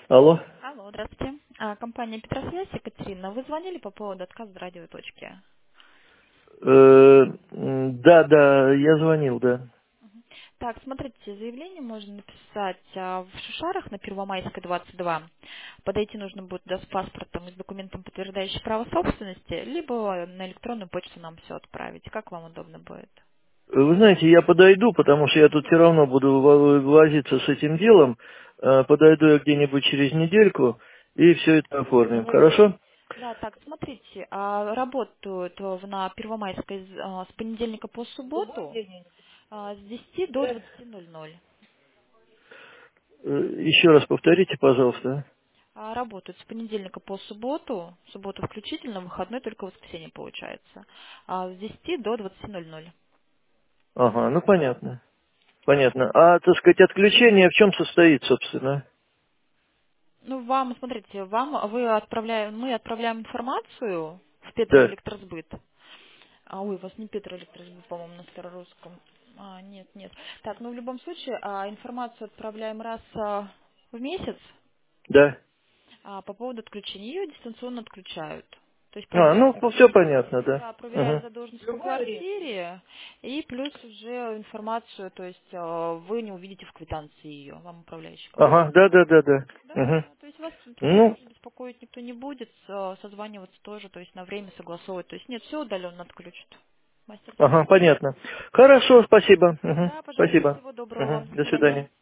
Алло. Алло, здравствуйте. Компания Петросвязь, Екатерина. Вы звонили по поводу отказа от радиоточки? Да, да, я звонил, да. Так, смотрите, заявление можно написать в Шушарах на Первомайской, 22. Подойти нужно будет с паспортом и с документом, подтверждающим право собственности, либо на электронную почту нам все отправить. Как вам удобно будет? Вы знаете, я подойду, потому что я тут все равно буду возиться с этим делом. Подойду я где-нибудь через недельку и все это оформим. Хорошо? Да, так, смотрите, работают на Первомайской с понедельника по субботу с 10 до 20:00. Еще раз повторите, пожалуйста. Работают с понедельника по субботу, субботу включительно, выходной только воскресенье получается, с 10 до 20:00. Ага, ну понятно. Понятно. А, так сказать, отключение в чем состоит, собственно? Ну, вам, смотрите, мы отправляем информацию в Да. Петроэлектросбыт. Ой, у вас не Петроэлектросбыт, по-моему, на старорусском. Нет, нет. Так, ну в любом случае, информацию отправляем раз в месяц. Да. По поводу отключения ее дистанционно отключают. То есть Ну, все понятно, да. да, проверяют Угу. задолженность по квартире и плюс уже информацию, то есть вы не увидите в квитанции ее, вам управляющий компания. Ага, да, да, да, да. Да, Угу. да, то есть вас, в принципе, Ну, уже беспокоить никто не будет, созваниваться тоже, то есть на время согласовывать. То есть нет, все удаленно отключат. Мастер-сервис. ага, понятно. Хорошо, спасибо. Мгм. Да, пожалуйста, Спасибо. всего доброго вам. Мгм. До До свидания. свидания.